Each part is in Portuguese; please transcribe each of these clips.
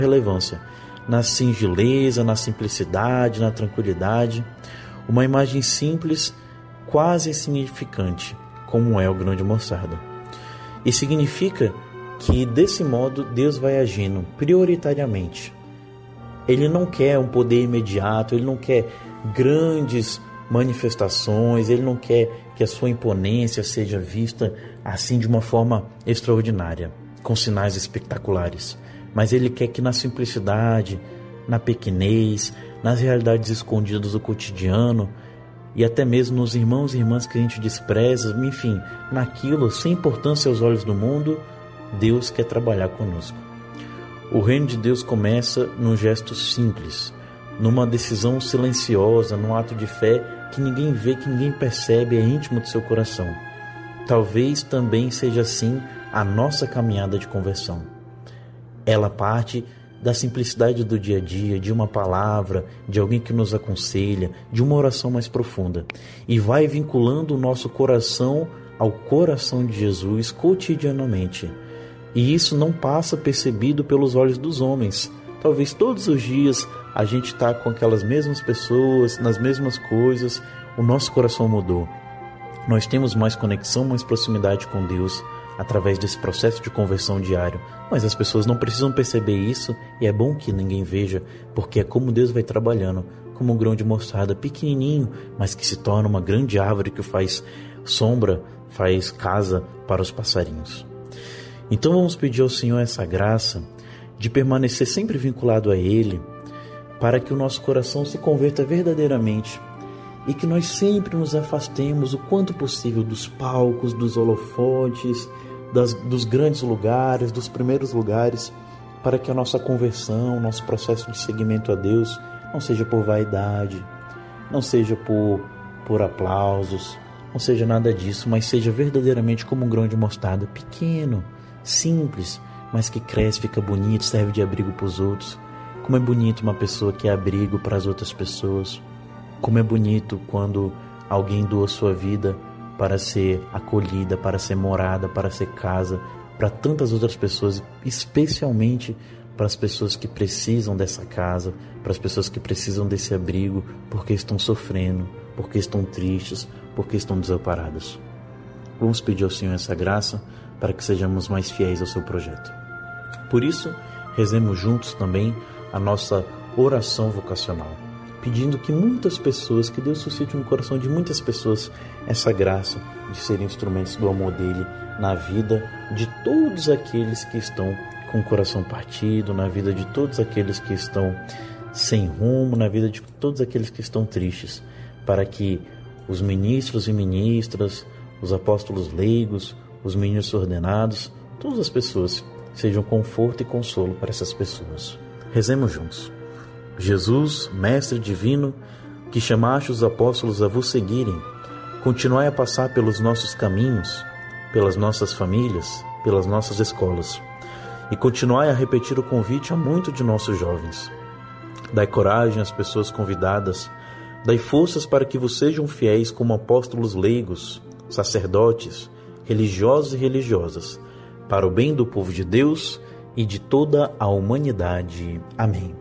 relevância, na singeleza, na simplicidade, na tranquilidade. Uma imagem simples, quase insignificante, como é o grão de mostarda. E significa que desse modo Deus vai agindo prioritariamente. Ele não quer um poder imediato, Ele não quer grandes manifestações, Ele não quer que a sua imponência seja vista assim de uma forma extraordinária, com sinais espetaculares. Mas Ele quer que na simplicidade, na pequenez, nas realidades escondidas do cotidiano e até mesmo nos irmãos e irmãs que a gente despreza, enfim, naquilo, sem importância aos olhos do mundo, Deus quer trabalhar conosco. O reino de Deus começa num gesto simples, numa decisão silenciosa, num ato de fé que ninguém vê, que ninguém percebe, é íntimo do seu coração. Talvez também seja assim a nossa caminhada de conversão. Ela parte da simplicidade do dia a dia, de uma palavra, de alguém que nos aconselha, de uma oração mais profunda, e vai vinculando o nosso coração ao coração de Jesus cotidianamente. E isso não passa percebido pelos olhos dos homens. Talvez todos os dias a gente está com aquelas mesmas pessoas, nas mesmas coisas, o nosso coração mudou. Nós temos mais conexão, mais proximidade com Deus através desse processo de conversão diário. Mas as pessoas não precisam perceber isso, e é bom que ninguém veja, porque é como Deus vai trabalhando, como um grão de mostarda pequenininho, mas que se torna uma grande árvore que faz sombra, faz casa para os passarinhos. Então vamos pedir ao Senhor essa graça de permanecer sempre vinculado a Ele, para que o nosso coração se converta verdadeiramente e que nós sempre nos afastemos o quanto possível dos palcos, dos holofotes, dos grandes lugares, dos primeiros lugares, para que a nossa conversão, nosso processo de seguimento a Deus não seja por vaidade, não seja por aplausos, não seja nada disso, mas seja verdadeiramente como um grão de mostarda, pequeno, simples, mas que cresce, fica bonito, serve de abrigo para os outros. Como é bonito uma pessoa que é abrigo para as outras pessoas. Como é bonito quando alguém doa sua vida para ser acolhida, para ser morada, para ser casa, para tantas outras pessoas, especialmente para as pessoas que precisam dessa casa, para as pessoas que precisam desse abrigo, porque estão sofrendo, porque estão tristes, porque estão desamparadas. Vamos pedir ao Senhor essa graça para que sejamos mais fiéis ao seu projeto. Por isso, rezemos juntos também a nossa oração vocacional, pedindo que muitas pessoas, que Deus suscite no coração de muitas pessoas essa graça de serem instrumentos do amor dele na vida de todos aqueles que estão com o coração partido, na vida de todos aqueles que estão sem rumo, na vida de todos aqueles que estão tristes, para que os ministros e ministras, os apóstolos leigos, os ministros ordenados, todas as pessoas sejam conforto e consolo para essas pessoas. Rezemos juntos. Jesus, Mestre Divino, que chamaste os apóstolos a vos seguirem, continuai a passar pelos nossos caminhos, pelas nossas famílias, pelas nossas escolas, e continuai a repetir o convite a muitos de nossos jovens. Dai coragem às pessoas convidadas, dai forças para que vos sejam fiéis como apóstolos leigos, sacerdotes, religiosos e religiosas, para o bem do povo de Deus e de toda a humanidade. Amém.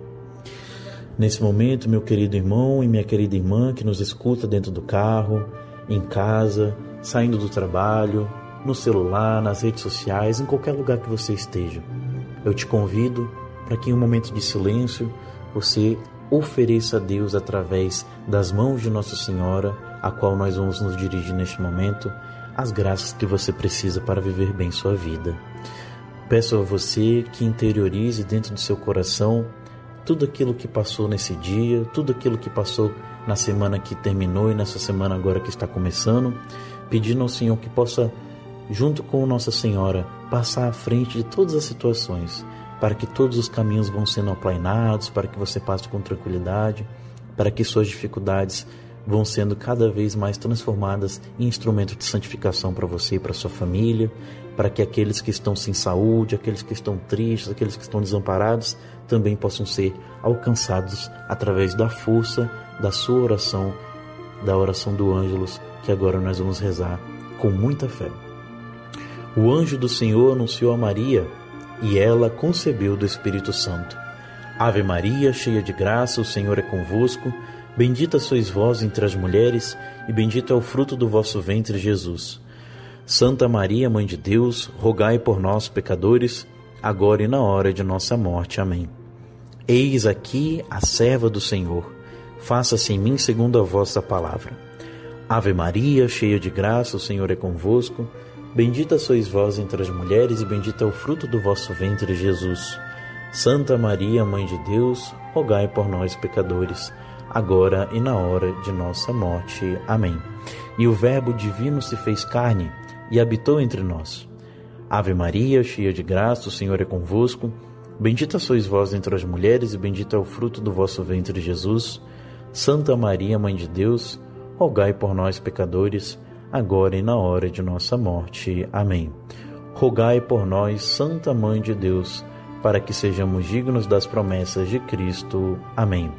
Nesse momento, meu querido irmão e minha querida irmã que nos escuta dentro do carro, em casa, saindo do trabalho, no celular, nas redes sociais, em qualquer lugar que você esteja, eu te convido para que em um momento de silêncio você ofereça a Deus através das mãos de Nossa Senhora, a qual nós vamos nos dirigir neste momento, as graças que você precisa para viver bem sua vida. Peço a você que interiorize dentro do seu coração tudo aquilo que passou nesse dia, tudo aquilo que passou na semana que terminou e nessa semana agora que está começando, pedindo ao Senhor que possa, junto com Nossa Senhora, passar à frente de todas as situações, para que todos os caminhos vão sendo aplainados, para que você passe com tranquilidade, para que suas dificuldades vão sendo cada vez mais transformadas em instrumento de santificação para você e para sua família, para que aqueles que estão sem saúde, aqueles que estão tristes, aqueles que estão desamparados, também possam ser alcançados através da força da sua oração, da oração do Ângelus, que agora nós vamos rezar com muita fé. O anjo do Senhor anunciou a Maria, e ela concebeu do Espírito Santo. Ave Maria, cheia de graça, o Senhor é convosco. Bendita sois vós entre as mulheres, e bendito é o fruto do vosso ventre, Jesus. Santa Maria, Mãe de Deus, rogai por nós, pecadores, agora e na hora de nossa morte. Amém. Eis aqui a serva do Senhor. Faça-se em mim segundo a vossa palavra. Ave Maria, cheia de graça, o Senhor é convosco. Bendita sois vós entre as mulheres, e bendito é o fruto do vosso ventre, Jesus. Santa Maria, Mãe de Deus, rogai por nós, pecadores, agora e na hora de nossa morte. Amém. E o Verbo divino se fez carne e habitou entre nós. Ave Maria, cheia de graça, o Senhor é convosco. Bendita sois vós entre as mulheres, e bendito é o fruto do vosso ventre, Jesus. Santa Maria, Mãe de Deus, rogai por nós, pecadores, agora e na hora de nossa morte. Amém. Rogai por nós, Santa Mãe de Deus, para que sejamos dignos das promessas de Cristo. Amém.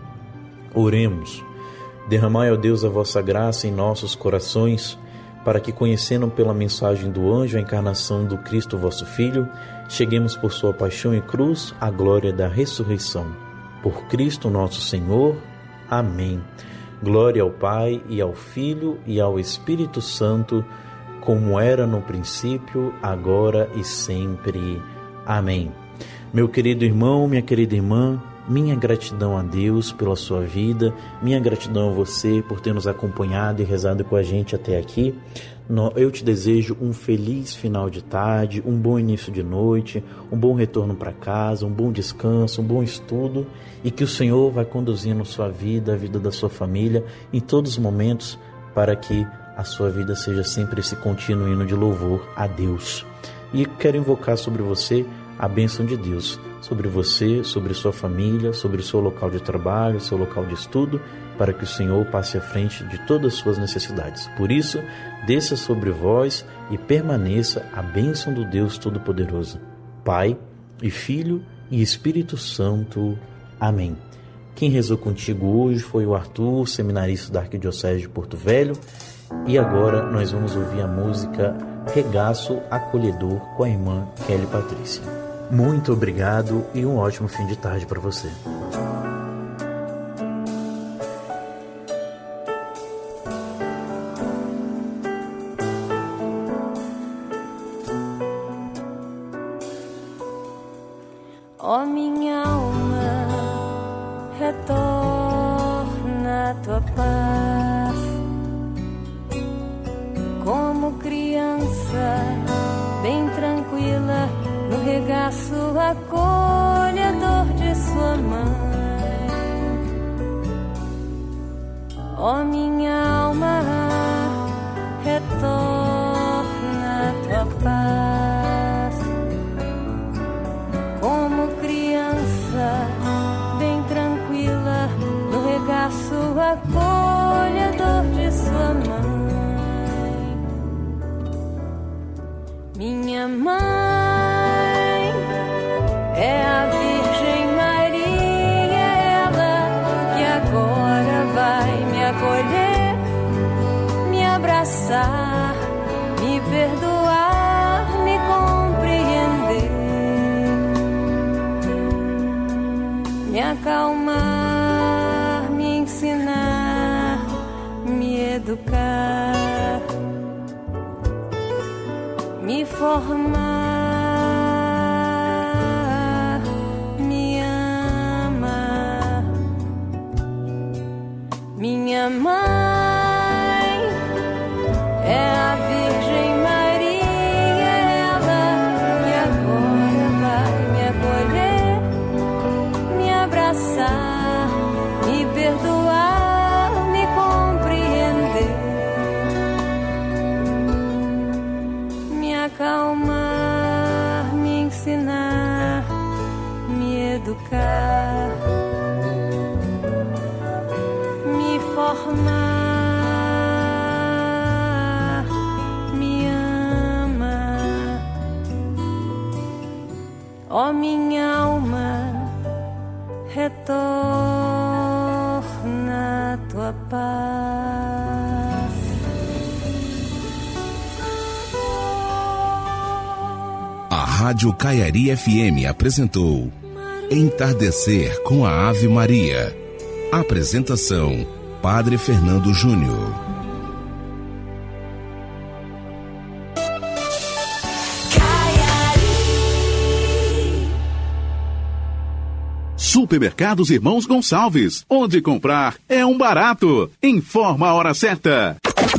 Oremos. Derramai, ó Deus, a vossa graça em nossos corações, para que, conhecendo pela mensagem do anjo a encarnação do Cristo, vosso Filho, cheguemos por sua paixão e cruz à glória da ressurreição. Por Cristo nosso Senhor. Amém. Glória ao Pai, e ao Filho, e ao Espírito Santo, como era no princípio, agora e sempre. Amém. Meu querido irmão, minha querida irmã, minha gratidão a Deus pela sua vida, minha gratidão a você por ter nos acompanhado e rezado com a gente até aqui. Eu te desejo um feliz final de tarde, um bom início de noite, um bom retorno para casa, um bom descanso, um bom estudo, e que o Senhor vai conduzindo sua vida, a vida da sua família, em todos os momentos, para que a sua vida seja sempre esse contínuo hino de louvor a Deus. E quero invocar sobre você a bênção de Deus, sobre você, sobre sua família, sobre o seu local de trabalho, seu local de estudo, para que o Senhor passe à frente de todas as suas necessidades. Por isso, desça sobre vós e permaneça a bênção do Deus Todo-Poderoso, Pai e Filho e Espírito Santo. Amém. Quem rezou contigo hoje foi o Arthur, seminarista da Arquidiocese de Porto Velho. E agora nós vamos ouvir a música Regaço Acolhedor com a irmã Kelly Patrícia. Muito obrigado e um ótimo fim de tarde para você. Ó minha alma, retorna a tua paz, como criança bem tranquila no regaço acolhedor de sua mãe. Ó minha alma, retorna a tua paz, como criança bem tranquila no regaço acolhedor de sua mãe. Minha mãe é a Virgem Maria, ela que agora vai me acolher, me abraçar, me perdoar, me compreender, me acalmar, me ensinar, me educar, me formar. Minha mãe é a Virgem Maria, ela que agora vai me acolher, me abraçar, me perdoar, me compreender, me acalmar, me ensinar, me educar, formar, me ama. Ó minha alma, retorna a tua paz. A Rádio Caiari FM apresentou Entardecer com a Ave Maria. Apresentação: Padre Fernando Júnior. Supermercados Irmãos Gonçalves, onde comprar é um barato. Informa a hora certa.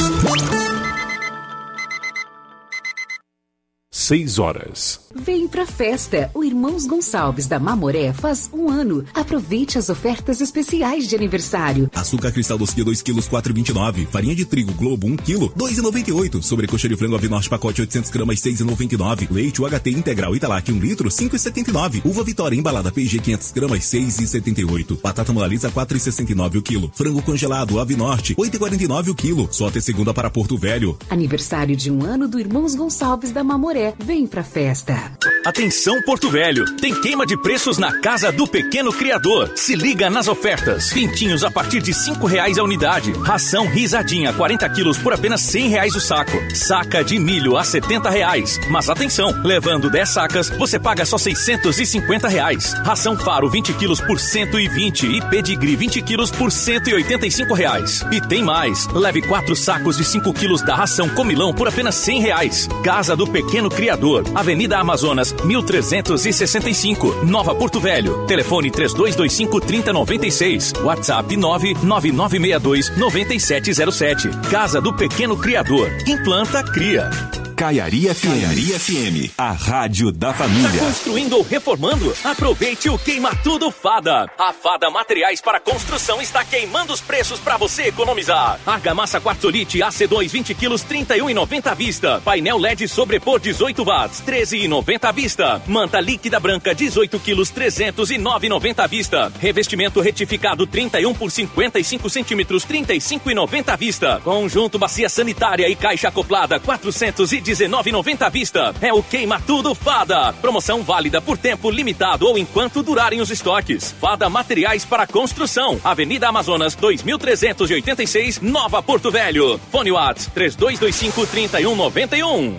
6 horas. Vem pra festa! O Irmãos Gonçalves da Mamoré faz 1 ano. Aproveite as ofertas especiais de aniversário. Açúcar cristal doce 2 kg 4,29. Farinha de trigo Globo 1 kg 2,98. Sobrecoxa de frango Avinorte pacote 800 gramas 6,99. Leite UHT integral Italac 1 litro 5,79. Uva Vitória embalada PG 500 gramas 6,78. Batata Monalisa 4,69 o quilo. Frango congelado Avinorte 8,49 o quilo. Só até segunda para Porto Velho. Aniversário de 1 ano do Irmãos Gonçalves da Mamoré. Vem pra festa! Atenção Porto Velho, tem queima de preços na Casa do Pequeno Criador. Se liga nas ofertas. Pintinhos a partir de R$5 a unidade. Ração risadinha 40 quilos por apenas R$100 o saco. Saca de milho a R$70. Mas atenção, levando 10 sacas, você paga só R$650. Ração Faro 20 quilos por R$120 e Pedigree 20 quilos por R$185. E tem mais, leve 4 sacos de 5 quilos da ração Comilão por apenas R$100. Casa do Pequeno Criador, Avenida Amazonas 1365, Nova Porto Velho. Telefone 3225-3096. WhatsApp 99962-9707. Casa do Pequeno Criador. Quem planta, cria. Caiari FM, a rádio da família. Tá construindo ou reformando? Aproveite o Queima Tudo Fada. A Fada Materiais para Construção está queimando os preços para você economizar. Argamassa Quartzolite AC2 20 quilos 31,90 à vista. Painel LED sobrepor 18 watts 13,90 à vista. Manta líquida branca 18 quilos 309,90 à vista. Revestimento retificado 31 por 55 centímetros 35,90 à vista. Conjunto bacia sanitária e caixa acoplada 419,90 à vista. É o Queima Tudo Fada. Promoção válida por tempo limitado ou enquanto durarem os estoques. Fada Materiais para Construção. Avenida Amazonas 2386, Nova Porto Velho. Fone WhatsApp 3225-3191.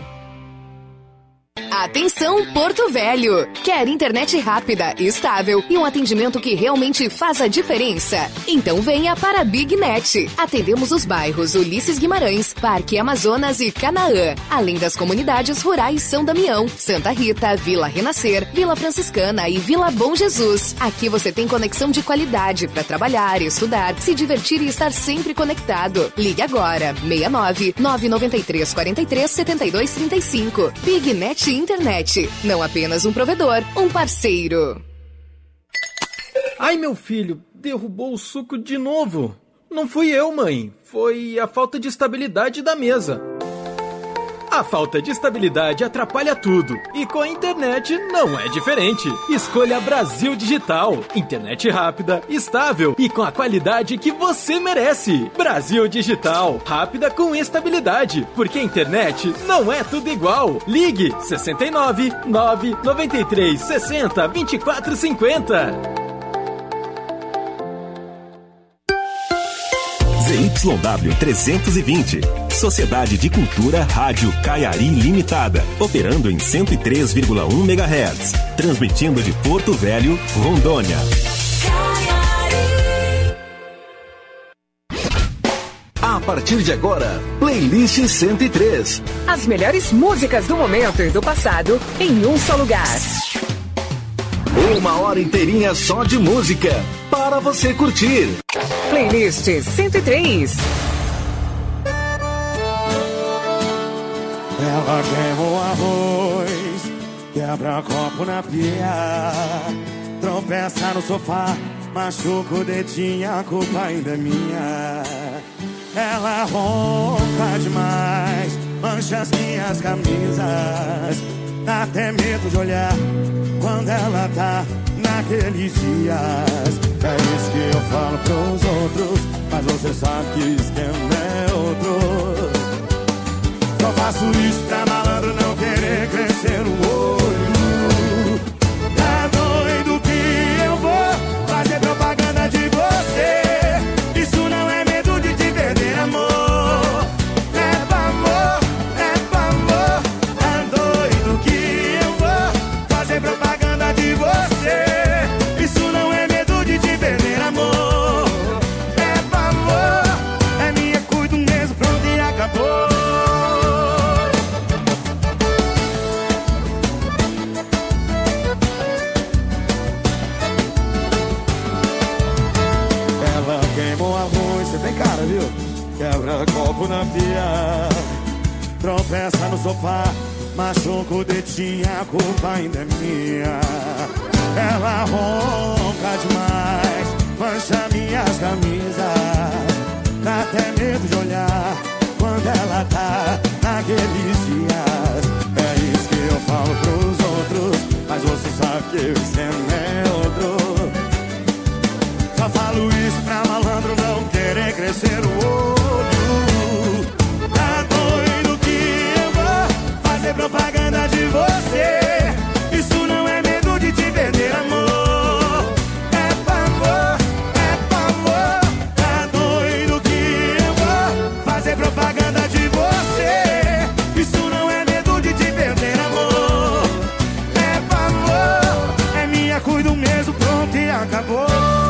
Atenção Porto Velho! Quer internet rápida, estável e um atendimento que realmente faz a diferença? Então venha para a BigNet. Atendemos os bairros Ulisses Guimarães, Parque Amazonas e Canaã, além das comunidades rurais São Damião, Santa Rita, Vila Renascer, Vila Franciscana e Vila Bom Jesus. Aqui você tem conexão de qualidade para trabalhar, estudar, se divertir e estar sempre conectado. Ligue agora, 69 993 43 72 35. BigNet Internet, não apenas um provedor, um parceiro. Ai, meu filho, derrubou o suco de novo. Não fui eu, mãe. Foi a falta de estabilidade da mesa. A falta de estabilidade atrapalha tudo. E com a internet não é diferente. Escolha Brasil Digital. Internet rápida, estável e com a qualidade que você merece. Brasil Digital. Rápida com estabilidade. Porque a internet não é tudo igual. Ligue 69 993 60 24 50. ZYW 320, Sociedade de Cultura Rádio Caiari Limitada, operando em 103,1 MHz, transmitindo de Porto Velho, Rondônia. A partir de agora, Playlist 103. As melhores músicas do momento e do passado em um só lugar. 1 hora inteirinha só de música, para você curtir. Playlist 103. Ela queima o arroz, quebra copo na pia, tropeça no sofá, machuca o dedinho, a culpa ainda é minha. Ela ronca demais, mancha as minhas camisas, dá até medo de olhar quando ela tá naqueles dias. É isso que eu falo pros outros, mas você sabe que o esquema é outro. Só faço isso pra malandro não querer crescer o olho. Tá doido que eu vou fazer propaganda de você. Isso não é medo de te perder, amor. É pra amor, é pra amor. Tá doido que eu vou fazer propaganda de você. tem cara, viu? Quebra copo na pia, tropeça no sofá, machuca o dedinho, a culpa ainda é minha. Ela ronca demais, mancha minhas camisas, dá até medo de olhar quando ela tá naqueles dias. É isso que eu falo pros outros, mas você sabe que o esquema é outro. Só falo isso pra malandro não querer crescer o olho. Tá doido que eu vou fazer propaganda de você. Isso não é medo de te perder, amor. É pavor, é pavor. Tá doido que eu vou fazer propaganda de você. Isso não é medo de te perder, amor. É pavor, é minha, cuido mesmo, pronto e acabou.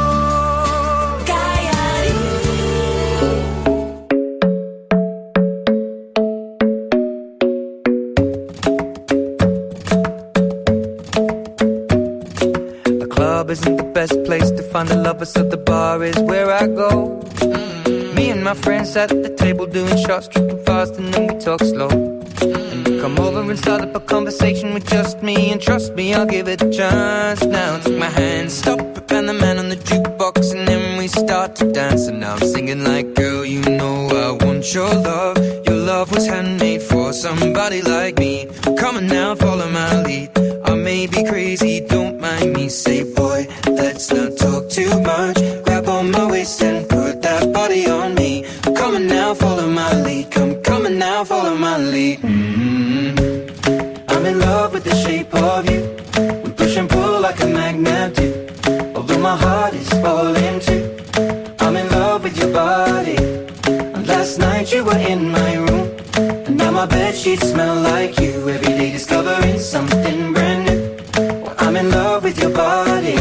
Isn't the best place to find the lovers, so the bar is where I go. Me and my friends at the table doing shots, tripping fast, and then we talk slow. And you come over and start up a conversation with just me, and trust me, I'll give it a chance. Now take my hand, stop it, and the man on the jukebox, and then we start to dance. And now I'm singing like, girl, you know I want your love. Your love was handmade for somebody like me. Come on now, follow my lead. I may be crazy, don't mind me. Say, boy, let's not talk too much. Grab on my waist and put that body on me. Come on now, follow my lead. Come on now, follow my lead. I'm in love with the shape of you. We push and pull like a magnet do. Although my heart is falling too. I'm in love with your body. And last night you were in my room, and now my bedsheets smell like you. Every day discovering something brand new. I'm in love with your body.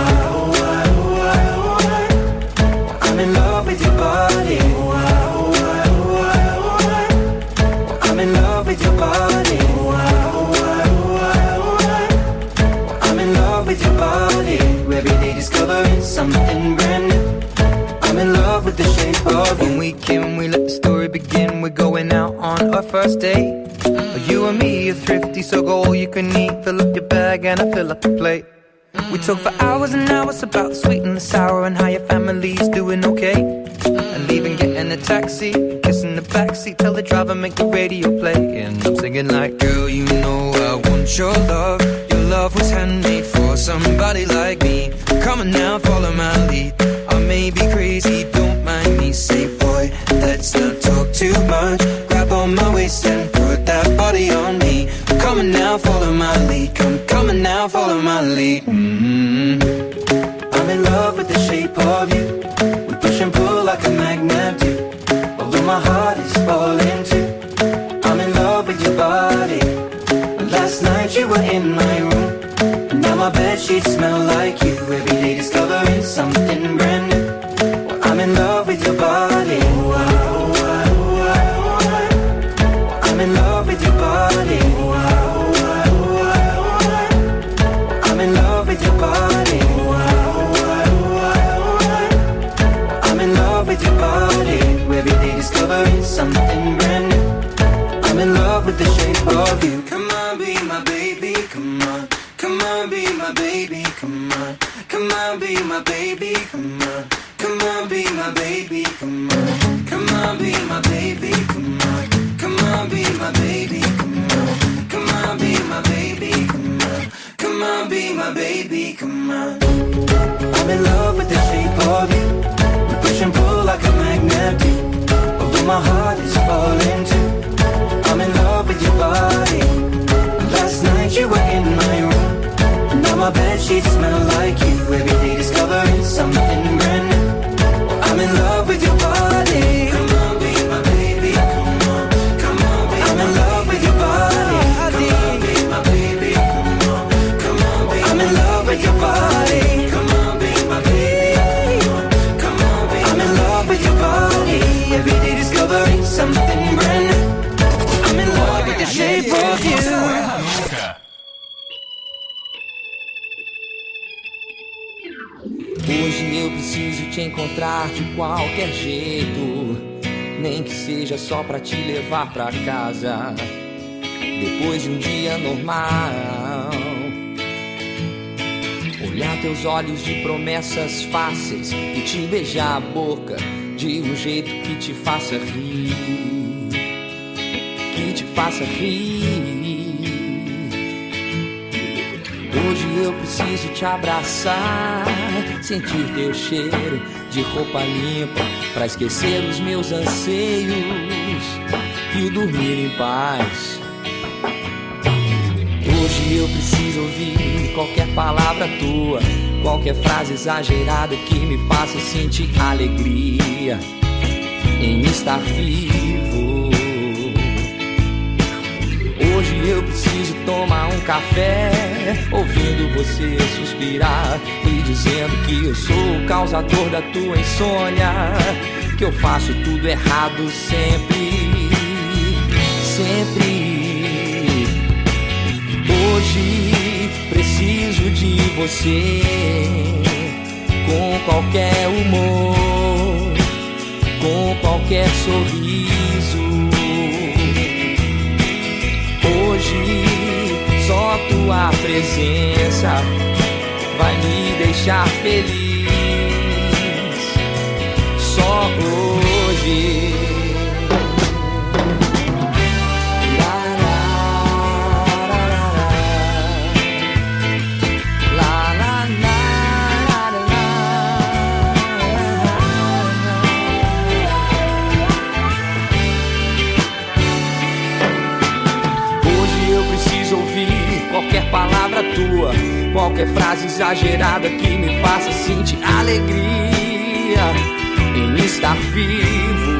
I'm in love with your body. I'm in love with your body. I'm in love with your body. Every day discovering something brand new. I'm in love with the shape of you. When we came, we let the story begin. We're going out on our first date. You and me are thrifty, so go all you can eat. Fill up your bag and I fill up the plate. We talk for hours and hours about the sweet and the sour, and how your family's doing okay. And leaving, getting a taxi, kissing the backseat, tell the driver make the radio play. And I'm singing like, girl, you know I want your love. Your love was handmade for somebody like me. Come on now, follow my lead. I may be crazy, don't mind me. Say, boy, let's not talk too much. Grab on my waist and put that body on me. Come on now, follow my lead. Come on now, follow my lead. I'm in love with the shape of you. We push and pull like a magnet do. Although my heart is falling too. I'm in love with your body. Last night you were in my room, and now my bedsheets smell like you. Every day discovering something brand new. I'm in love with your body. I'm in love with your body. I'm in love with your body. I'm in love with your body. Every day discovering something brand new. I'm in love with the shape of you. Come on, be my baby, come on. Come on, be my baby, come on. Come on, be my baby, come on. Come on, be my baby, come on. Come on, be my baby, come on. Come on, be my baby, come on. Come on, be my baby, come on. Come on, be my baby, come on. I'm in love with the shape of you. We push and pull like a magnet do. Although my heart is falling too. I'm in love with your body. Last night you were in my room, and now my bedsheets smell like you. Every day discovering something brand new. I'm in love with your body. Come on, be my baby, come on. Come on, be I'm in love with your body. Come on, be my baby, come on. Come on, be I'm in love with your body. Come on, be my baby, come on. Come on, be I'm in love with your body. Every day discovering something brand new. I'm in love with the shape of you. Hoje eu preciso te encontrar de qualquer jeito, nem que seja só pra te levar pra casa, depois de um dia normal. Olhar teus olhos de promessas fáceis e te beijar a boca de um jeito que te faça rir, que te faça rir. Hoje eu preciso te abraçar, sentir teu cheiro de roupa limpa, pra esquecer os meus anseios e dormir em paz. Hoje eu preciso ouvir qualquer palavra tua, qualquer frase exagerada que me faça sentir alegria em estar vivo. Hoje eu preciso tomar um café, ouvindo você suspirar e dizendo que eu sou o causador da tua insônia, que eu faço tudo errado sempre, sempre. Hoje preciso de você, com qualquer humor, com qualquer sorriso. Hoje só tua presença vai me deixar feliz. Só hoje. Qualquer palavra tua, qualquer frase exagerada que me faça sentir alegria em estar vivo.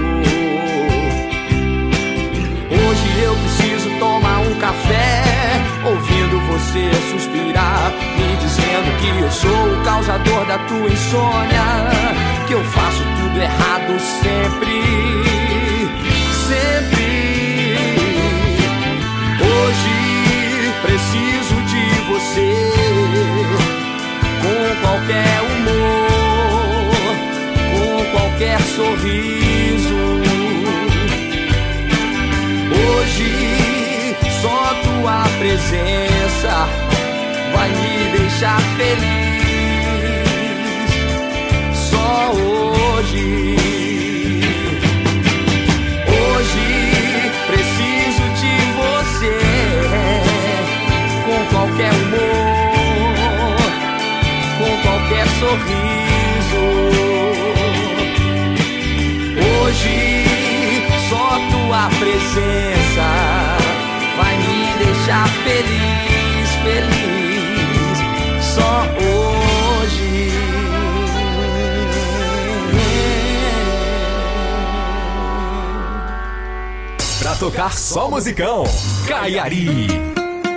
Hoje eu preciso tomar um café, ouvindo você suspirar, me dizendo que eu sou o causador da tua insônia, que eu faço tudo errado sempre, sempre. Hoje preciso de você, com qualquer humor, com qualquer sorriso. Hoje só tua presença vai me deixar feliz. Só hoje. Hoje preciso de você, com qualquer humor, com qualquer sorriso. Hoje só tua presença vai me deixar feliz, feliz. Só hoje. Pra tocar só musicão, Caiari.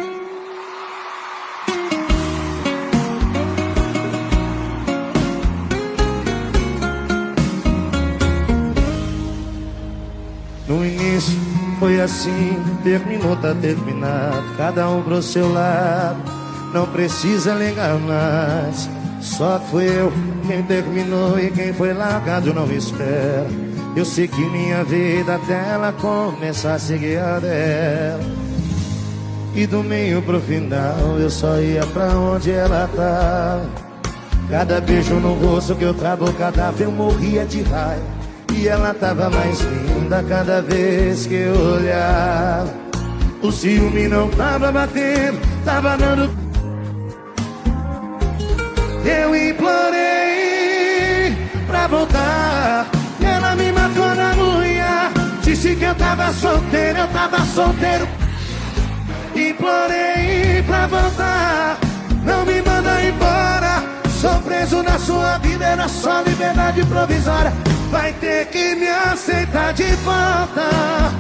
No início foi assim, terminou, tá terminado, cada um pro seu lado, não precisa ligar mais. Só que fui eu quem terminou e quem foi largado não me espera. Eu sei que minha vida até ela começar a seguir a dela, e do meio pro final eu só ia pra onde ela tá. Cada beijo no rosto que eu trago, cada vez eu morria de raiva, e ela tava mais linda cada vez que eu olhava. O ciúme não tava batendo, tava dando. Eu implorei pra voltar, e ela me matou na unha. Disse que eu tava solteiro. Implorei pra voltar, não me manda embora. Sou preso na sua vida, era só liberdade provisória. Vai ter que me aceitar de volta.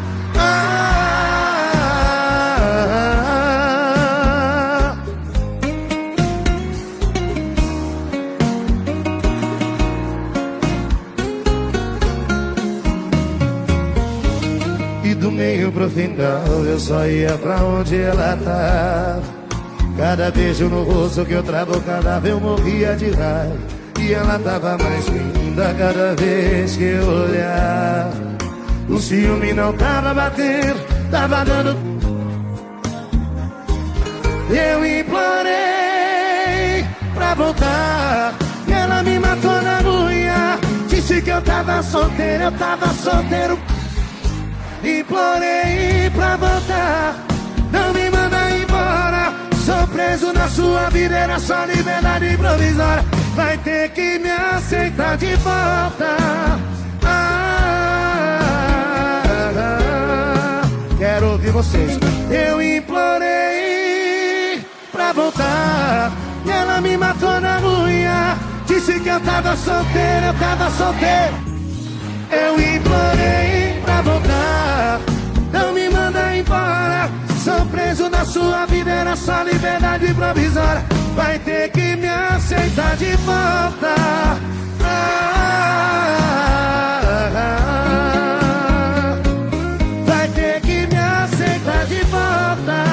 E do meio pro final eu só ia pra onde ela tava. Cada beijo no rosto que eu travo, cada vez eu morria de raiva, E ela tava mais linda cada vez que eu olhar. O ciúme não tava batendo, tava dando. Eu implorei pra voltar e ela me matou na unha. Disse que eu tava solteiro, Implorei pra voltar, não me manda embora. Sou preso na sua vida, era só liberdade provisória. Vai ter que me aceitar de volta. Quero ouvir vocês. Eu implorei pra voltar e ela me matou na unha. Disse que eu tava solteiro, Eu implorei pra voltar, não me manda embora. Sou preso na sua vida, era só liberdade provisória. Vai ter que me aceitar de volta. Vai ter que me aceitar de volta.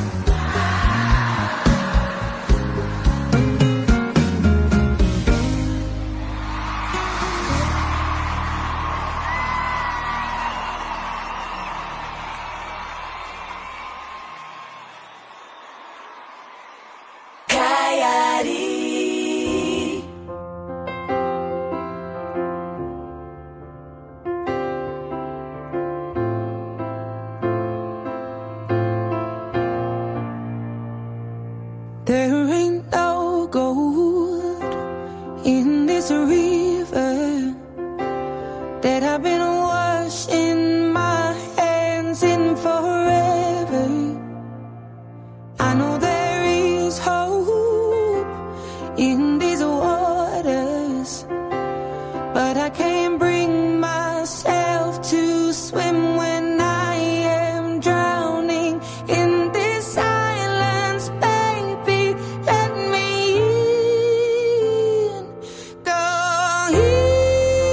There ain't no gold in this river that I've been washing my hands in forever. I know there is hope in these waters, but I can't bring myself to swim when I am drowning in this silence. Baby, let me in. Go in.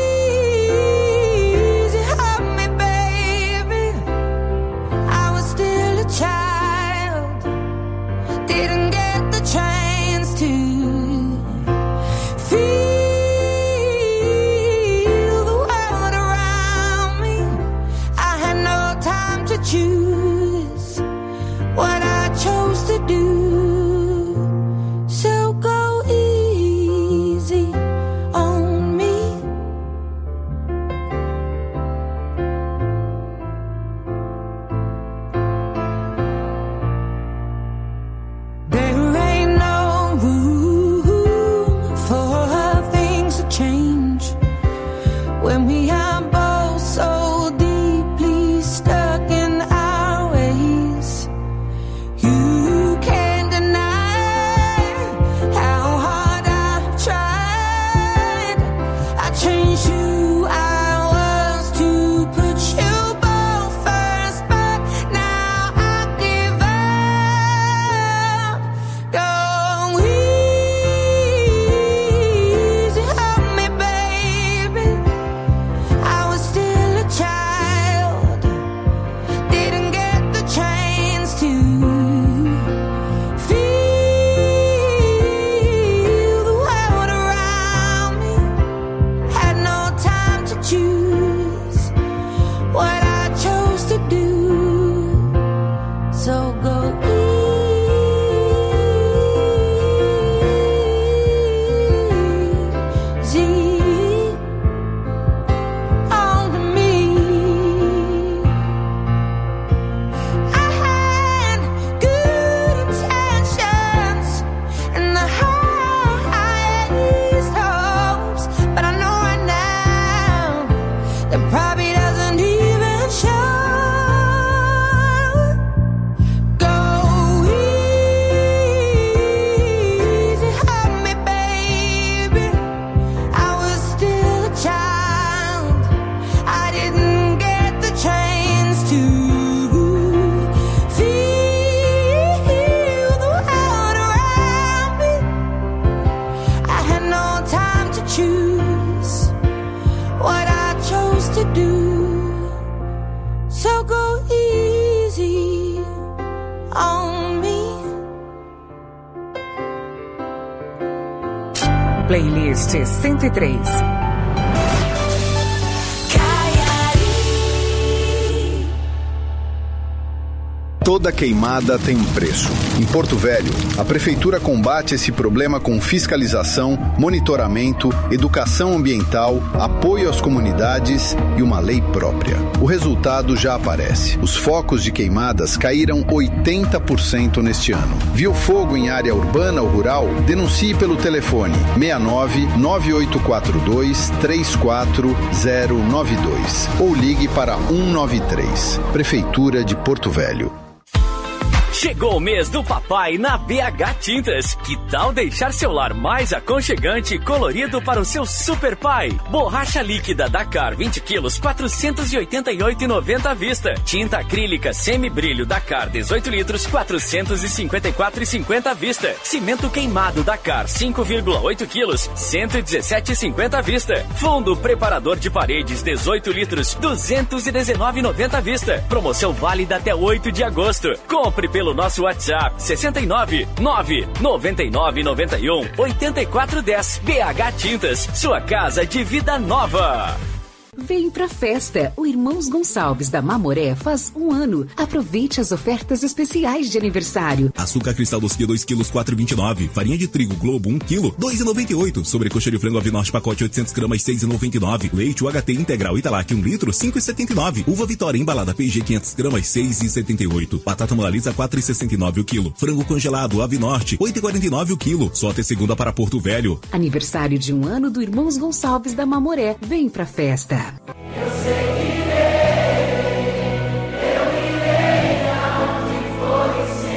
Playlist 103. Toda queimada tem um preço. Em Porto Velho, a Prefeitura combate esse problema com fiscalização, monitoramento, educação ambiental, apoio às comunidades e uma lei própria. O resultado já aparece. Os focos de queimadas caíram 80% neste ano. Viu fogo em área urbana ou rural? Denuncie pelo telefone 69 9842 34092 ou ligue para 193. Prefeitura de Porto Velho. Chegou o mês do papai na BH Tintas. Que tal deixar seu lar mais aconchegante e colorido para o seu super pai? Borracha líquida Dakar 20 quilos, 488,90 à vista. Tinta acrílica semi-brilho Dakar 18 litros, 454,50 à vista. Cimento queimado Dakar 5,8 quilos, 117,50 à vista. Fundo preparador de paredes 18 litros, 219,90 à vista. Promoção válida até 8 de agosto. Compre pelo nosso WhatsApp 69 999 91 8410. BH Tintas, sua casa de vida nova. Vem pra festa! O Irmãos Gonçalves da Mamoré faz 1 ano. Aproveite as ofertas especiais de aniversário. Açúcar cristal doce 2 quilos 4,29. Farinha de trigo Globo 1 quilo 2,98. Sobrecoxa de frango Avinorte pacote 800 gramas 6,99. Leite UHT integral Italac 1 litro 5,79. Uva Vitória embalada PG 500 gramas 6,78. Batata Monalisa 4,69 o quilo. Frango congelado Avinorte 8,49 o quilo. Só até segunda para Porto Velho. Aniversário de 1 ano do Irmãos Gonçalves da Mamoré. Vem pra festa! Eu seguirei, eu irei aonde for,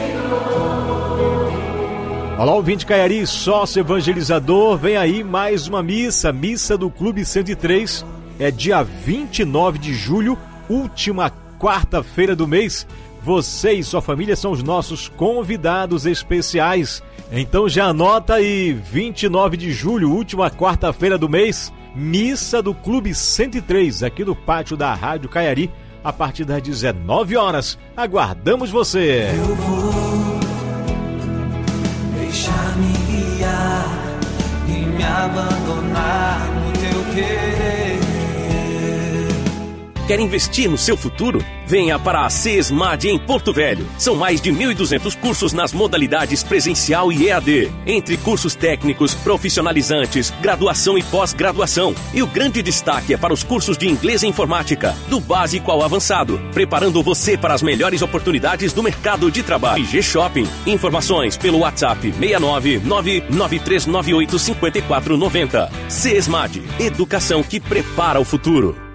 Senhor. Olá, ouvinte Caiari, sócio evangelizador, vem aí mais uma missa do Clube 103, é dia 29 de julho, última quarta-feira do mês. Você e sua família são os nossos convidados especiais, então já anota aí, 29 de julho, última quarta-feira do mês, missa do Clube 103, aqui no pátio da Rádio Caiari, a partir das 19 horas. Aguardamos você! Eu vou deixar-me guiar e me abandonar no teu querer. Quer investir no seu futuro? Venha para a CESMAD em Porto Velho. São mais de 1.200 cursos nas modalidades presencial e EAD. Entre cursos técnicos, profissionalizantes, graduação e pós-graduação. E o grande destaque é para os cursos de inglês e informática, do básico ao avançado, preparando você para as melhores oportunidades do mercado de trabalho. IG Shopping. Informações pelo WhatsApp 69 99398 5490. CESMAD. Educação que prepara o futuro.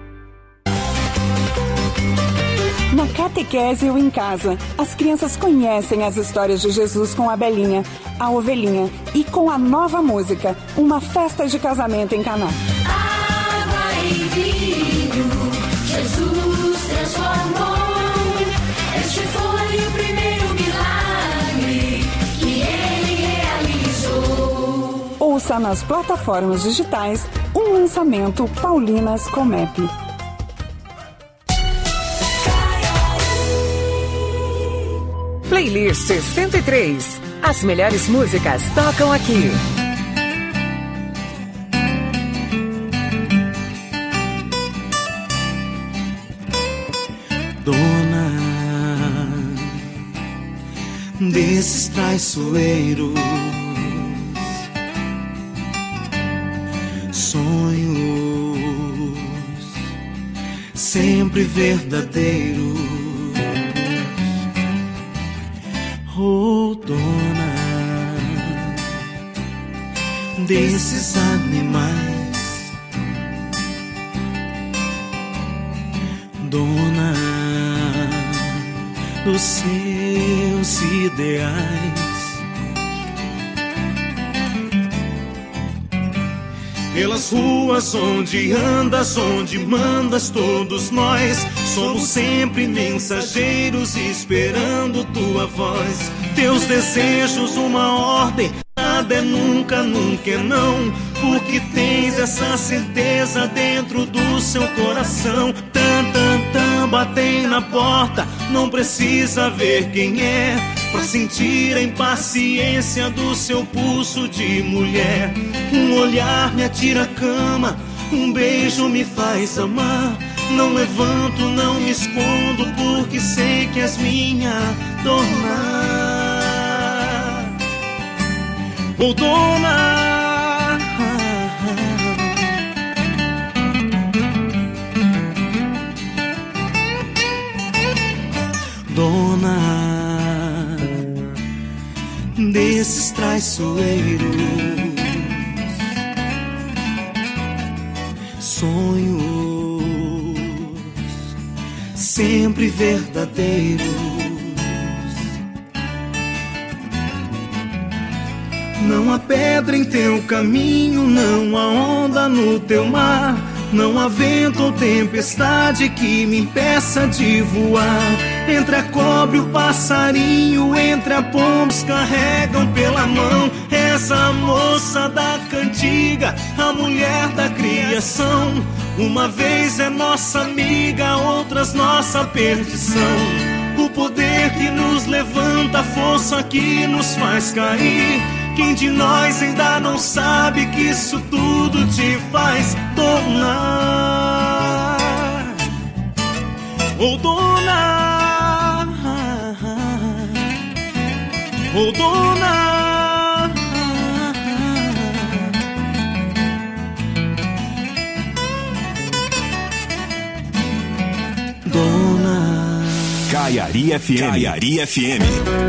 Na Catequese ou em casa, as crianças conhecem as histórias de Jesus com a Belinha, a Ovelhinha e com a nova música, Uma Festa de Casamento em Caná. Água e vinho, Jesus transformou. Este foi o primeiro milagre que ele realizou. Ouça nas plataformas digitais um lançamento Paulinas Comep. Playlist 103. As melhores músicas tocam aqui. Dona desses traiçoeiros, sonhos sempre verdadeiros. Oh, dona desses animais, dona dos seus ideais. Pelas ruas onde andas, onde mandas, todos nós somos sempre mensageiros esperando tua voz. Teus desejos, uma ordem, nada é nunca, nunca é não. Porque tens essa certeza dentro do seu coração. Tan, tan, tan, batem na porta, não precisa ver quem é. pra sentir a impaciência do seu pulso de mulher. Um olhar me atira a cama, um beijo me faz amar. Não levanto, não me escondo, porque sei que és minha dona. Oh, dona, dona desses traiçoeiros, sonhos sempre verdadeiros. Não há pedra em teu caminho, não há onda no teu mar, não há vento ou tempestade que me impeça de voar. Entre a cobra e o passarinho, entre a pombos carregam pela mão. Essa moça da cantiga, a mulher da criação. Uma vez é nossa amiga, outras nossa perdição. O poder que nos levanta, a força que nos faz cair. Quem de nós ainda não sabe que isso tudo te faz dona? Oh, dona, oh, dona, dona. Caiari FM. Caiari FM.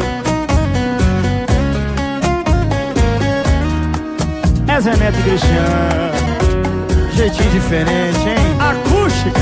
É Zé Neto e Cristiano, jeitinho diferente, hein? Acústica.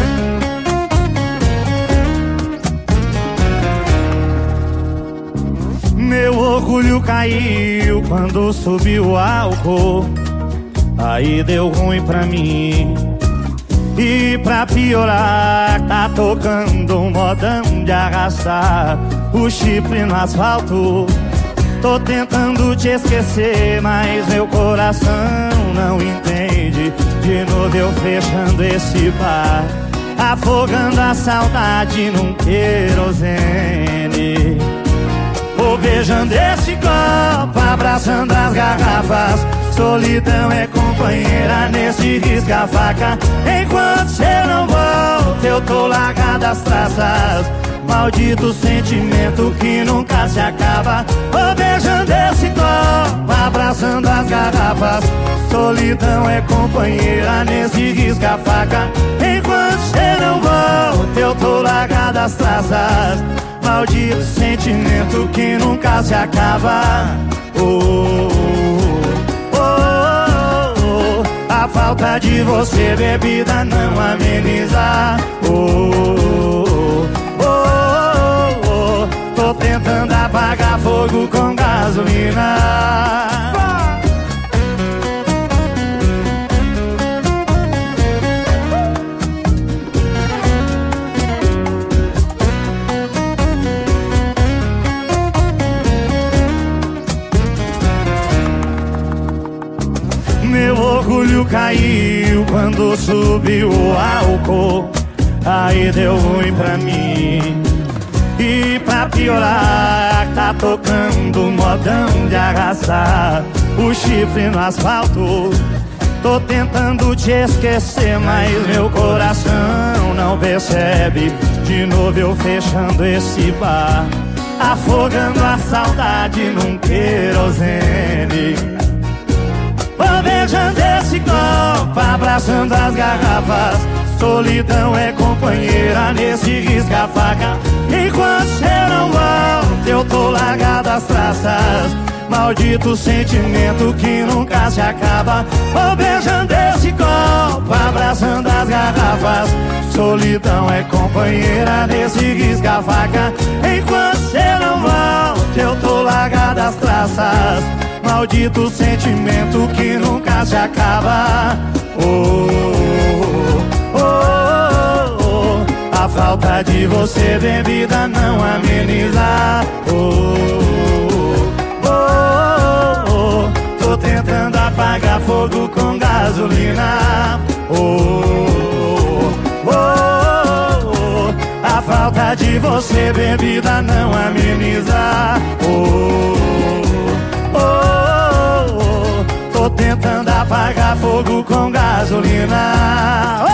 Meu orgulho caiu quando subiu o álcool, aí deu ruim pra mim. E pra piorar, tá tocando um modão de arrastar o chifre no asfalto. Tô tentando te esquecer, mas meu coração não entende. De novo eu fechando esse bar, afogando a saudade num querosene. Vou beijando esse copo, abraçando as garrafas. Solidão é companheira nesse risca-faca. Enquanto cê não volta, eu tô largado as traças. Maldito sentimento que nunca se acaba. Vou beijando esse copo, abraçando as garrafas. Solidão é companheira nesse risca-faca. Enquanto cê não volta, eu tô largado as traças. Maldito sentimento que nunca se acaba. Oh, oh, oh, oh. A falta de você, bebida, não ameniza. Oh, oh, oh, oh. Tô tentando apagar fogo com gasolina. Meu orgulho caiu quando subiu o álcool, aí deu ruim pra mim. E pra piorar, tá tocando um modão de arrastar o chifre no asfalto. Tô tentando te esquecer, mas meu coração não percebe. De novo eu fechando esse bar, afogando a saudade num querosene. Vou beijando esse copo, abraçando as garrafas. Solidão é companheira nesse risca-faca. Enquanto cê não volta, eu tô largado as traças. Maldito sentimento que nunca se acaba. Vou beijando esse copo, abraçando as garrafas. Solidão é companheira nesse risca-faca. Enquanto cê não volta, eu tô largado as traças. Maldito sentimento que nunca se acaba. Oh, oh, oh, oh. A falta de você, bebida, não ameniza. Oh, oh, oh, oh. Tô tentando apagar fogo com gasolina. Oh, oh, oh, oh. A falta falta de você, bebida não ameniza. Tô tentando apagar fogo com gasolina.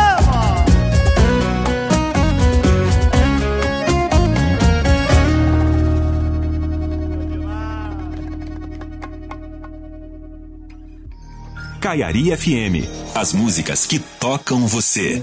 Caiari FM, as músicas que tocam você.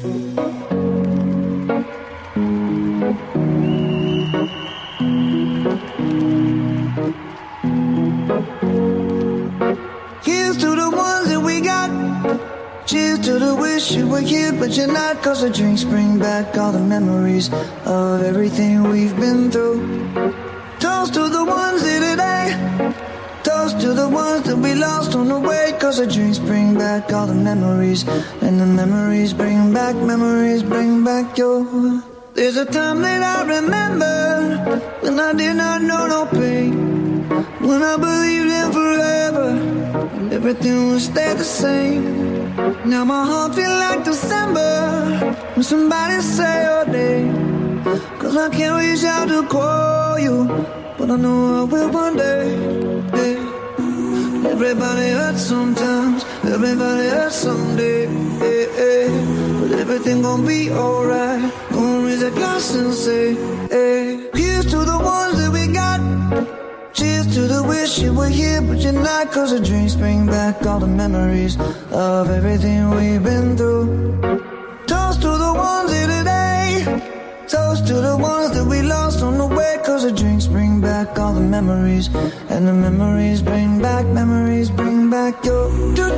Here's to the ones that we got. Cheers to the wish you were here but you're not. Cause the drinks bring back all the memories of everything we've been through. Toast to the ones here today. Toast to the ones that we lost on the way. Cause the drinks bring back all the memories. And the memories bring back your. There's a time that I remember when I did not know no pain. When I believed in forever and everything would stay the same. Now my heart feel like December when somebody say your name. Cause I can't reach out to call you, but I know I will one day. Yeah. Everybody hurts sometimes, everybody hurts someday. Yeah, yeah. But everything gon' be alright. Gonna raise a glass and say, hey. Here's to the ones that we got. Cheers to the wish you were here but you're not. Cause the drinks bring back all the memories of everything we've been through. Toast to the ones here today. Toast to the ones that we lost on the way. Cause the drinks bring back all the memories. And the memories bring back your.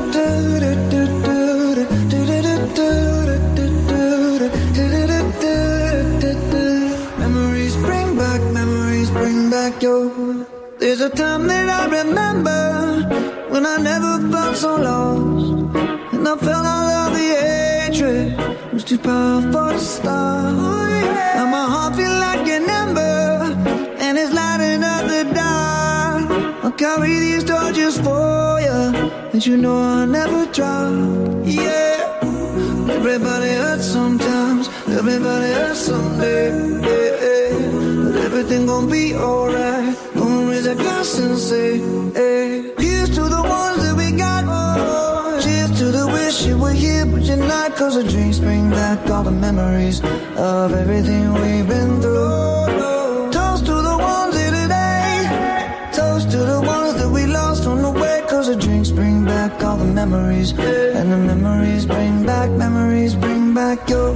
Memories bring back your. There's a time that I remember when I never felt so lost. And I felt all of the hatred was too powerful to stop. Now my heart feel like an ember and it's lighting up the dark. I'll carry these torches for you and you know I'll never drop. Yeah. Everybody hurts sometimes, everybody hurts someday. Yeah, yeah. But everything gon' be alright. Gonna raise a glass and say, hey. Here's to the ones that we got. Oh, cheers to the wish you were here but you're not. Cause the drinks bring back all the memories of everything we've been through. Toast to the ones here today. Toast to the ones that we lost on the way. Cause the drinks bring back all the memories. And the memories bring back your.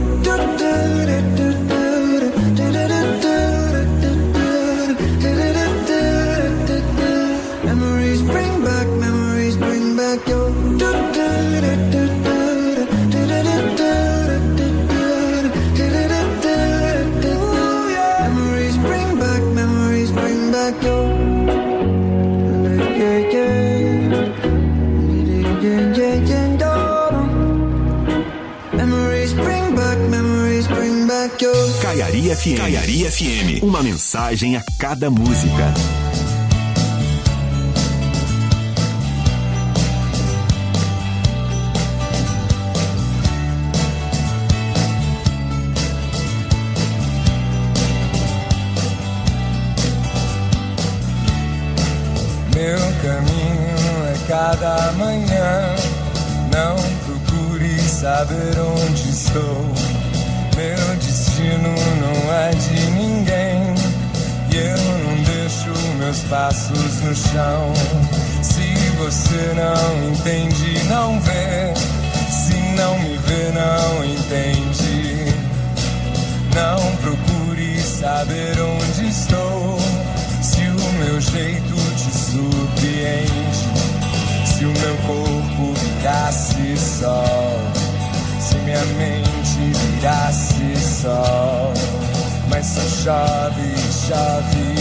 Memories bring back your. Memories bring back your. Caiari FM. Uma mensagem a cada música. Meu caminho é cada manhã. Não procure saber onde estou. Meu destino não é de ninguém e eu não deixo meus passos no chão. Se você não entende, não vê. Se não me vê, não entende. Não procure saber onde estou. Se o meu jeito te surpreende, se o meu corpo virasse sol, se minha mente virasse sol, mas só chove, chove,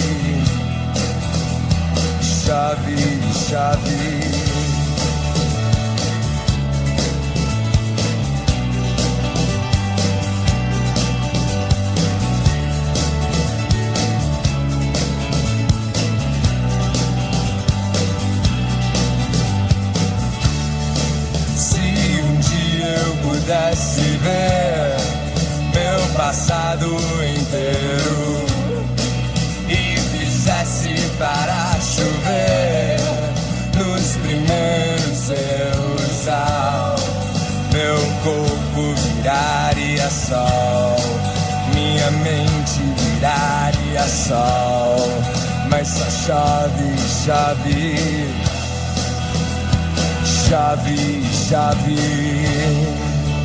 chove, chove. Pudesse ver meu passado inteiro, sal, mas só chove, chove, chove, chove.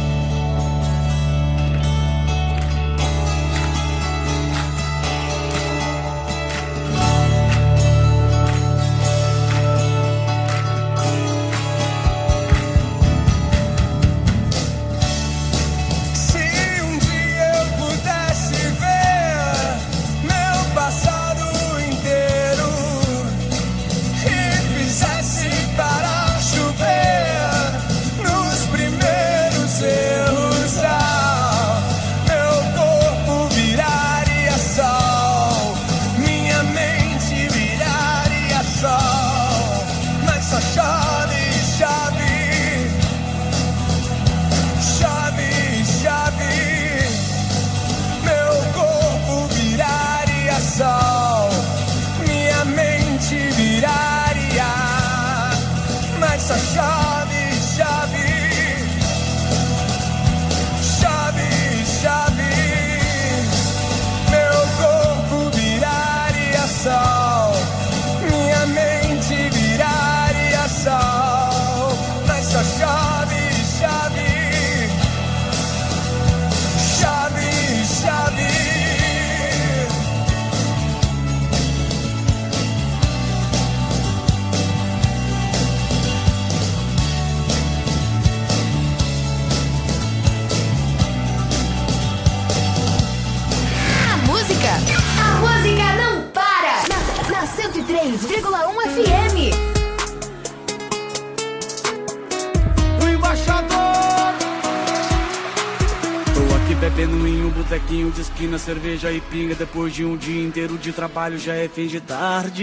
De esquina, cerveja e pinga. Depois de um dia inteiro de trabalho já é fim de tarde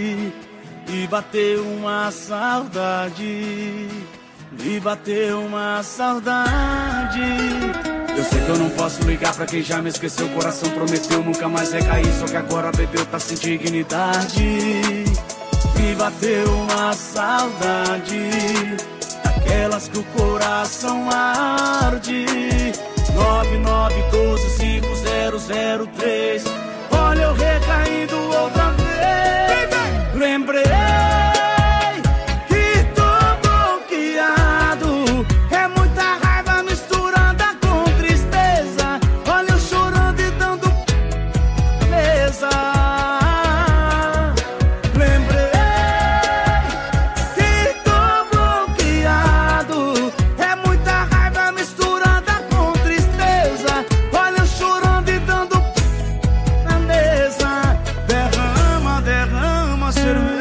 e bateu uma saudade. E bateu uma saudade. Eu sei que eu não posso ligar pra quem já me esqueceu. O coração prometeu nunca mais recair, só que agora bebeu, tá sem dignidade. E bateu uma saudade, daquelas que o coração arde. 99125003. Olha eu recaindo outra vez. Lembrei que tô bloqueado. É muita raiva misturada com tristeza. Olha eu chorando e dando mesa. Lembrei que tô bloqueado. É muita raiva misturada com tristeza. Olha eu chorando e dando na mesa. Derrama, derrama cerveja.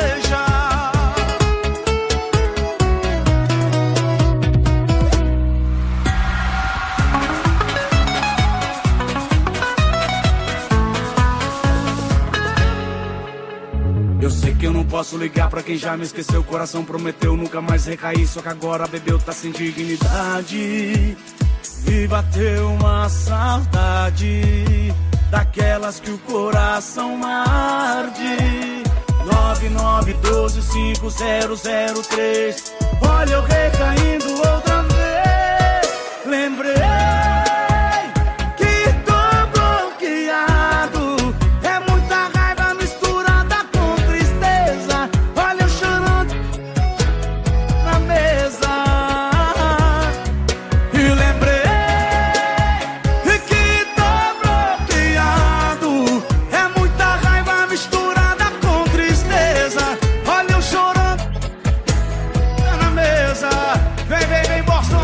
Eu sei que eu não posso ligar pra quem já me esqueceu. O coração prometeu nunca mais recair, só que agora bebeu, tá sem dignidade. E bateu uma saudade, daquelas que o coração arde. 99125003. Olha eu recaindo outra vez. Lembrei que tô bloqueado. É muita raiva misturada com tristeza. Olha eu chorando na mesa. E lembrei que tô bloqueado. É muita raiva misturada com tristeza. Olha eu chorando na mesa. Vem, vem, vem, Boston.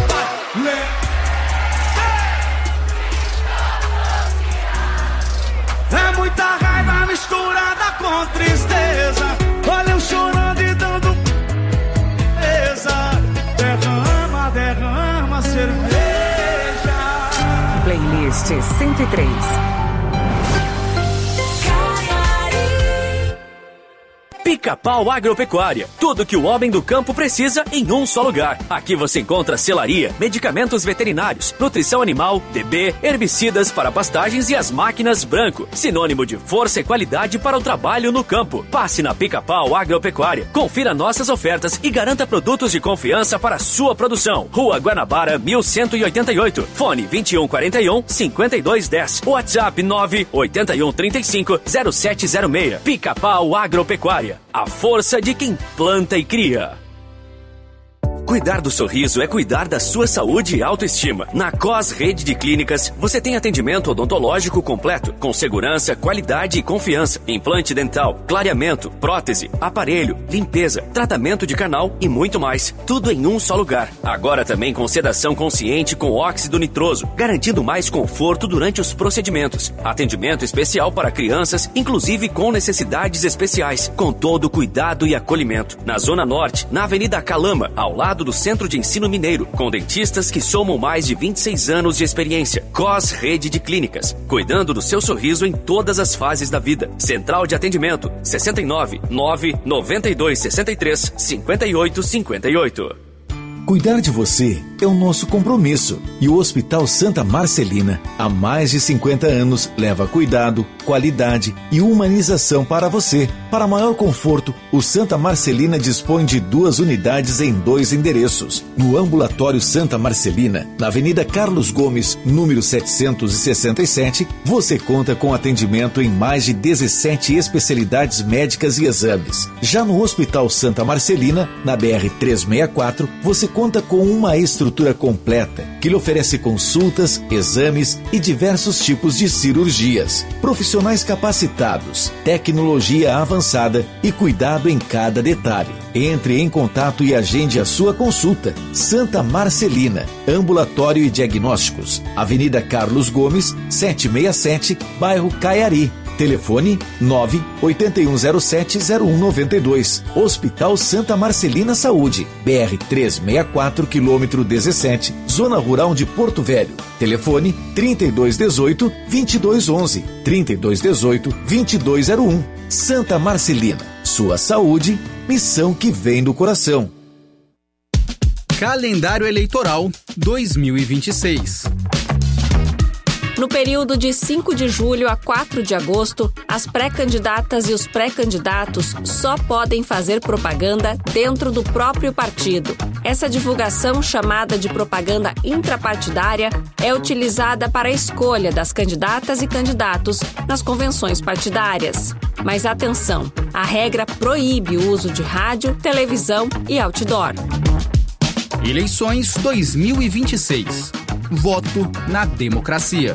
É muita raiva misturada com tristeza. Olha eu chorando e dando mesa. Derrama, derrama cerveja. Playlist 103. Pica-Pau Agropecuária. Tudo que o homem do campo precisa em um só lugar. Aqui você encontra selaria, medicamentos veterinários, nutrição animal, DB, herbicidas para pastagens e as máquinas Branco. Sinônimo de força e qualidade para o trabalho no campo. Passe na Pica-Pau Agropecuária, confira nossas ofertas e garanta produtos de confiança para a sua produção. Rua Guanabara, 1188. Fone 2141-5210. WhatsApp 98135-0706. Pica-Pau Agropecuária. A força de quem planta e cria. Cuidar do sorriso é cuidar da sua saúde e autoestima. Na COS Rede de Clínicas, você tem atendimento odontológico completo, com segurança, qualidade e confiança. Implante dental, clareamento, prótese, aparelho, limpeza, tratamento de canal e muito mais. Tudo em um só lugar. Agora também com sedação consciente com óxido nitroso, garantindo mais conforto durante os procedimentos. Atendimento especial para crianças, inclusive com necessidades especiais, com todo o cuidado e acolhimento. Na Zona Norte, na Avenida Calama, ao lado do Centro de Ensino Mineiro, com dentistas que somam mais de 26 anos de experiência. COS Rede de Clínicas, cuidando do seu sorriso em todas as fases da vida. Central de atendimento 69 992 63 58 58. Cuidar de você é o nosso compromisso e o Hospital Santa Marcelina, há mais de 50 anos, leva cuidado, qualidade e humanização para você. Para maior conforto, o Santa Marcelina dispõe de 2 unidades em 2 endereços. No Ambulatório Santa Marcelina, na Avenida Carlos Gomes, número 767, você conta com atendimento em mais de 17 especialidades médicas e exames. Já no Hospital Santa Marcelina, na BR-364, você conta com uma estrutura completa que lhe oferece consultas, exames e diversos tipos de cirurgias. Profissionais capacitados, tecnologia avançada e cuidado em cada detalhe. Entre em contato e agende a sua consulta. Santa Marcelina, Ambulatório e Diagnósticos, Avenida Carlos Gomes, 767, bairro Caiari. Telefone 98107-0192. Hospital Santa Marcelina Saúde, BR-364, quilômetro 17, Zona Rural de Porto Velho. Telefone 3218-2211, 3218-2201. Santa Marcelina, sua saúde, missão que vem do coração. Calendário Eleitoral 2026. No período de 5 de julho a 4 de agosto, as pré-candidatas e os pré-candidatos só podem fazer propaganda dentro do próprio partido. Essa divulgação, chamada de propaganda intrapartidária, é utilizada para a escolha das candidatas e candidatos nas convenções partidárias. Mas atenção, a regra proíbe o uso de rádio, televisão e outdoor. Eleições 2026. Voto na democracia.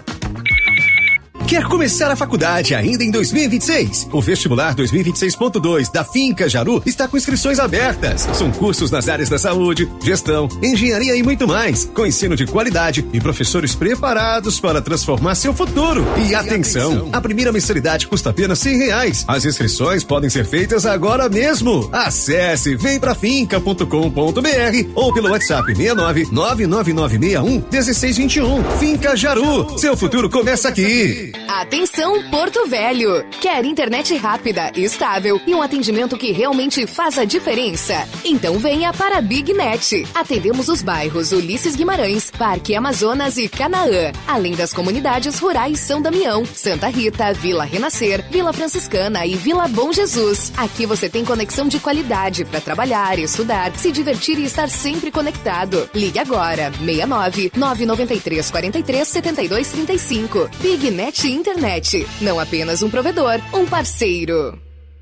Quer começar a faculdade ainda em 2026? O Vestibular 2026.2 da Finca Jaru está com inscrições abertas. São cursos nas áreas da saúde, gestão, engenharia e muito mais, com ensino de qualidade e professores preparados para transformar seu futuro. E atenção, a primeira mensalidade custa apenas R$100. As inscrições podem ser feitas agora mesmo. Acesse vemprafinca.com.br ou pelo WhatsApp 69 99961 1621. Finca Jaru, seu futuro começa aqui. Atenção, Porto Velho! Quer internet rápida, estável e um atendimento que realmente faz a diferença? Então venha para a Big Net. Atendemos os bairros Ulisses Guimarães, Parque Amazonas e Canaã, além das comunidades rurais São Damião, Santa Rita, Vila Renascer, Vila Franciscana e Vila Bom Jesus. Aqui você tem conexão de qualidade para trabalhar, estudar, se divertir e estar sempre conectado. Ligue agora, 69 993 43 72 35. Big Net Internet, não apenas um provedor, um parceiro.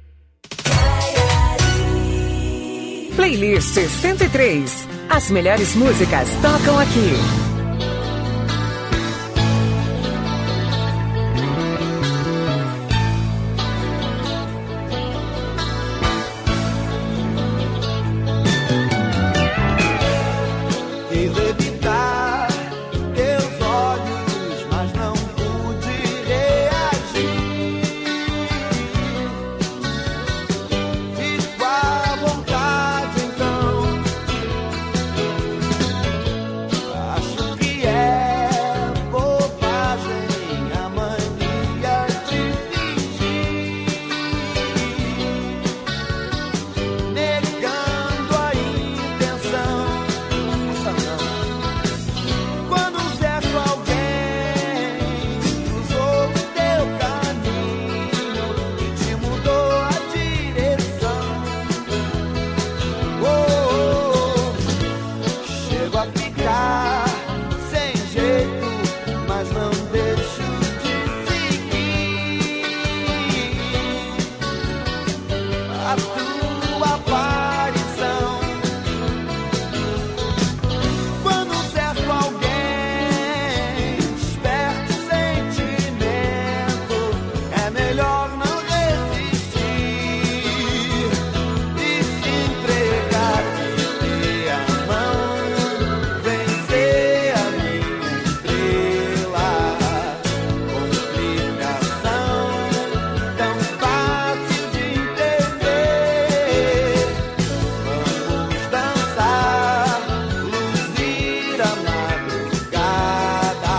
Playlist 103. As melhores músicas tocam aqui. Acho ficar sem jeito, mas não deixo de seguir a tua aparição. Quando certo alguém desperta o sentimento, é melhor não resistir e se entregar, perder a mão, vencer a minha estrela. Complicação tão fácil de entender. Vamos dançar, luzir a madrugada,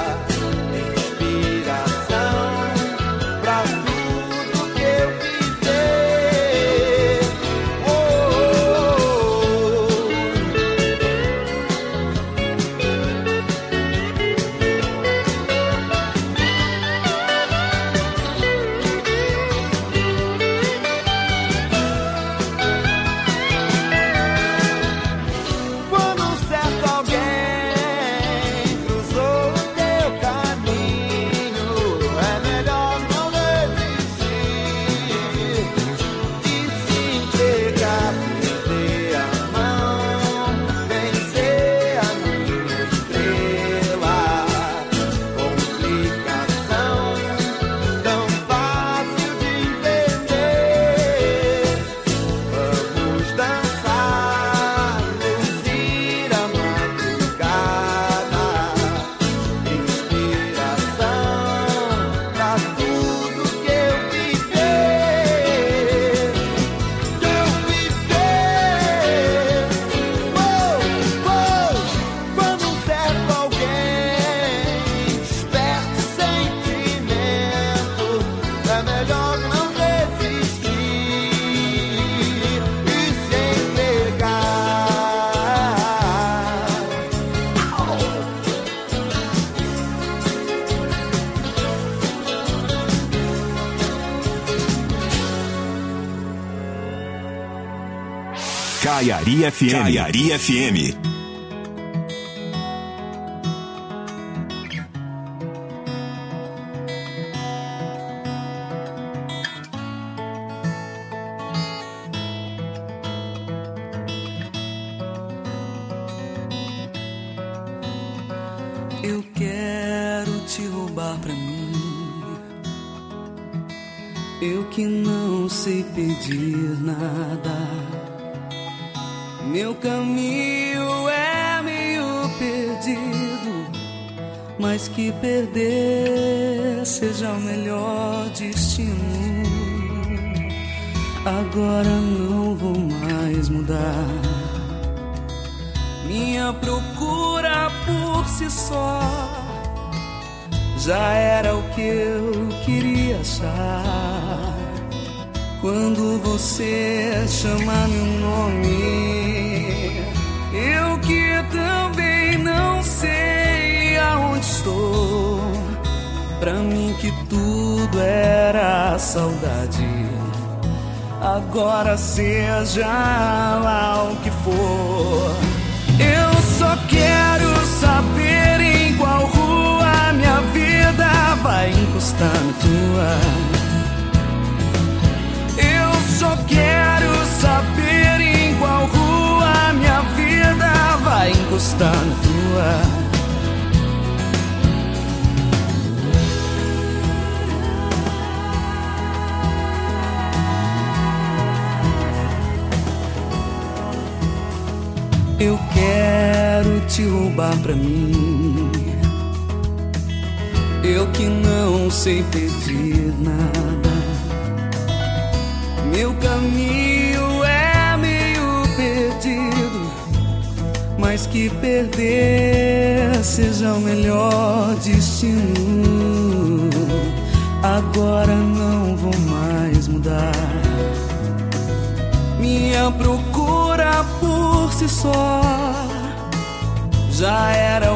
inspiração pra tudo que eu viver. Oh, quando certo alguém cruzou o teu caminho, é melhor não resistir e se entregar, perder a mão, vencer a minha estrela. Complicação tão fácil de entender. Vamos dançar, luzir a madrugada, inspiração pra tudo que eu viver. Quando certo alguém desperta o sentimento, é melhor não resistir e se entregar. Caiari FM. Caiari FM. Eu quero te roubar pra mim, eu que não sei pedir nada. Meu caminho é meio perdido, mas que perder seja o melhor destino. Agora não vou mais mudar. Minha procura por si só já era o que eu queria achar. Quando você chama meu nome, eu que também não sei aonde estou. Pra mim que tudo era saudade, agora seja lá o que for. Eu só quero saber em qual rua minha vida vai encostar na tua. Eu só quero saber em qual rua minha vida vai encostar na tua. Eu quero te roubar pra mim, eu que não sei pedir nada. Meu caminho é meio perdido, mas que perder seja o melhor destino. Agora não vou mais mudar. Minha procura por si só já era